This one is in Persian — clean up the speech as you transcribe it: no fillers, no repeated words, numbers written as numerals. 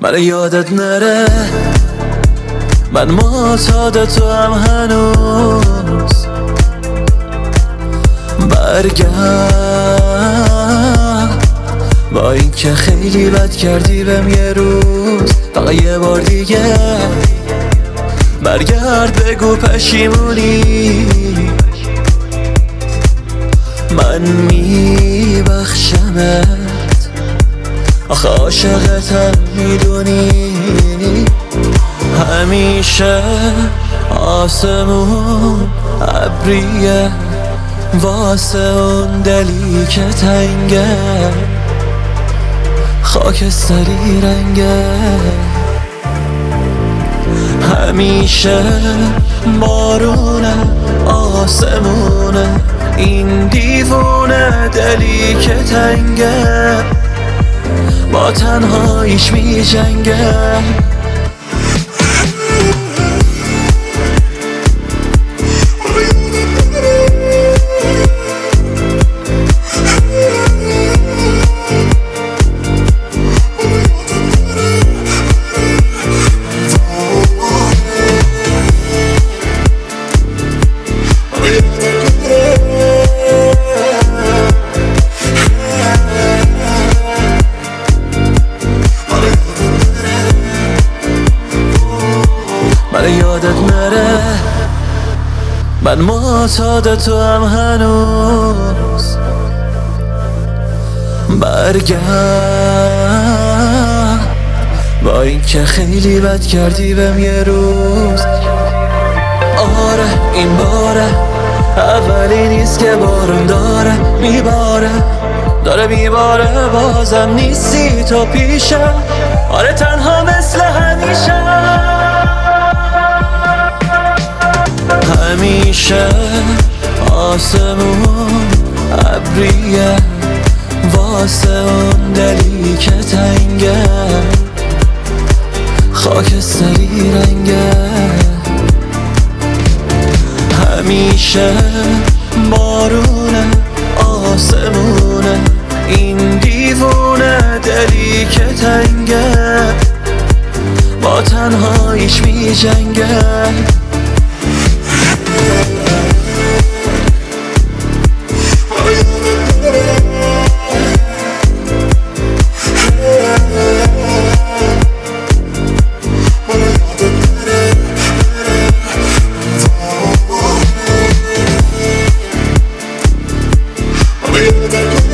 من یادت نره من معتاد تو هم هنوز. برگرد با این که خیلی بد کردی بهم یه روز، فقط یه بار دیگه برگرد بگو پشیمونی. من میبخشمت آخه عاشقتم میدونی. همیشه آسمون ابریه واسه اون دلی که تنگه، خاکستری رنگه. همیشه بارونه آسمونه این دیوونه دلی که تنگه، با تنهاییش می جنگه. من یادت نره من معتاد تو هم هنوز. برگرد با این که خیلی بد کردی بهم یه روز. آره این باره اولی نیست که بارون داره میباره بازم نیستی تو پیشم. آره تنها مثل همیشه. همیشه آسمون ابریه واسه اون دلی که تنگه، خاکستری رنگه. همیشه بارونه آسمونه این دیوونه دلی که تنگه، با تنهاییش می جنگه. We'll be right back.